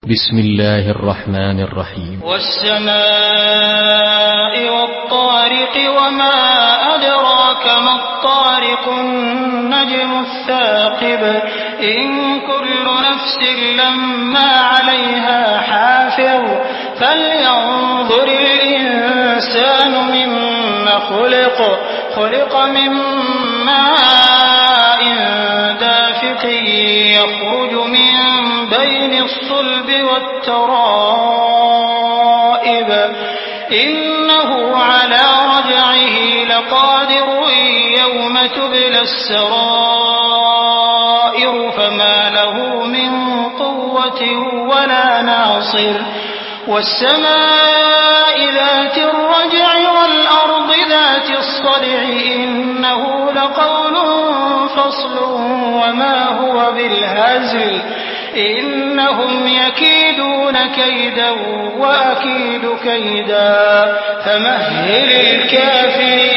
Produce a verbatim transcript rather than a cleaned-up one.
بسم الله الرحمن الرحيم. والسماء والطارق وما أدراك ما الطارق النجم الثاقب إن كل نفس لما عليها حافظ فلينظر الإنسان مما خلق خلق من ماء دافق يخرج من بين الصلب والترائب إنه على رجعه لقادر يوم تبلى السرائر فما له من قوة ولا ناصر والسماء ذات الرجع والأرض ذات الصدع إنه لقول فصل وما هو بالهزل إنهم يكيدون كيدا وأكيد كيدا فمهل الكافرين